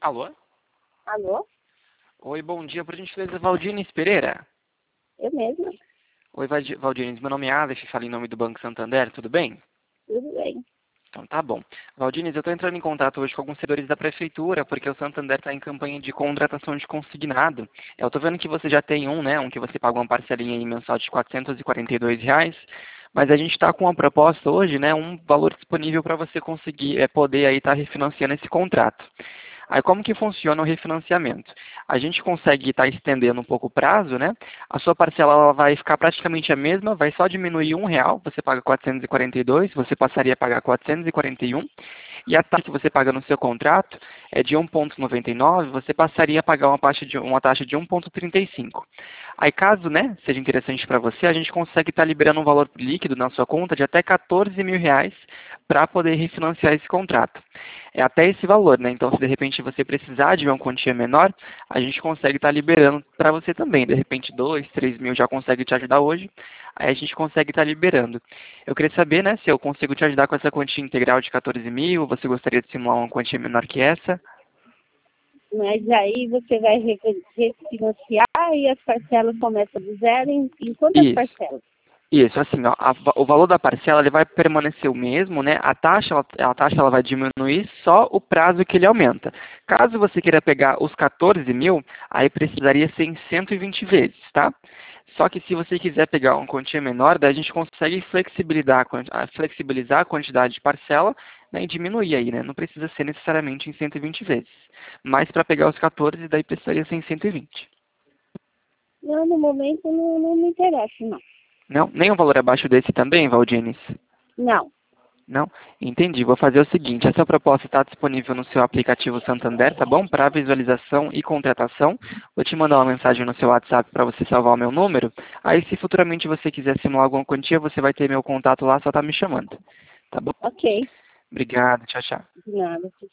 Alô? Alô? Oi, bom dia. Por gentileza, Valdines Pereira. Eu mesma. Oi, Valdines. Meu nome é Alex, falo em nome do Banco Santander, tudo bem? Tudo bem. Então tá bom. Valdines, eu estou entrando em contato hoje com alguns servidores da Prefeitura, porque o Santander está em campanha de contratação de consignado. Eu estou vendo que você já tem um, né? Um que você paga uma parcelinha aí mensal de R$ 442, mas a gente está com uma proposta hoje, né? Um valor disponível para você conseguir poder aí estar refinanciando esse contrato. Aí como que funciona o refinanciamento? A gente consegue estar estendendo um pouco o prazo, né? A sua parcela ela vai ficar praticamente a mesma, vai só diminuir R$ 1, você paga 442, você passaria a pagar 441, e a taxa que você paga no seu contrato é de 1,99, você passaria a pagar uma taxa de 1,35. Aí caso, né, seja interessante para você, a gente consegue estar liberando um valor líquido na sua conta de até R$ 14.000 para poder refinanciar esse contrato. É até esse valor, né? Então, se de repente você precisar de uma quantia menor, a gente consegue estar liberando para você também. De repente, 2, 3 mil já consegue te ajudar hoje, aí a gente consegue estar liberando. Eu queria saber, né, se eu consigo te ajudar com essa quantia integral de 14 mil, você gostaria de simular uma quantia menor que essa? Mas aí você vai refinanciar e as parcelas começam do zero em quantas Isso. parcelas? Isso, assim, ó, o valor da parcela ele vai permanecer o mesmo, né? A taxa ela vai diminuir, só o prazo que ele aumenta. Caso você queira pegar os 14 mil, aí precisaria ser em 120 vezes, tá? Só que se você quiser pegar uma quantia menor, daí a gente consegue flexibilizar a quantidade de parcela, né, e diminuir aí, né? Não precisa ser necessariamente em 120 vezes. Mas para pegar os 14, daí precisaria ser em 120. Não, no momento não me interessa, não. Não? Nem um valor abaixo desse também, Valdines? Não. Não? Entendi. Vou fazer o seguinte, essa proposta está disponível no seu aplicativo Santander, tá bom? Para visualização e contratação. Vou te mandar uma mensagem no seu WhatsApp para você salvar o meu número. Aí, se futuramente você quiser simular alguma quantia, você vai ter meu contato lá, só tá me chamando. Tá bom? Ok. Obrigado. Tchau, tchau. De nada.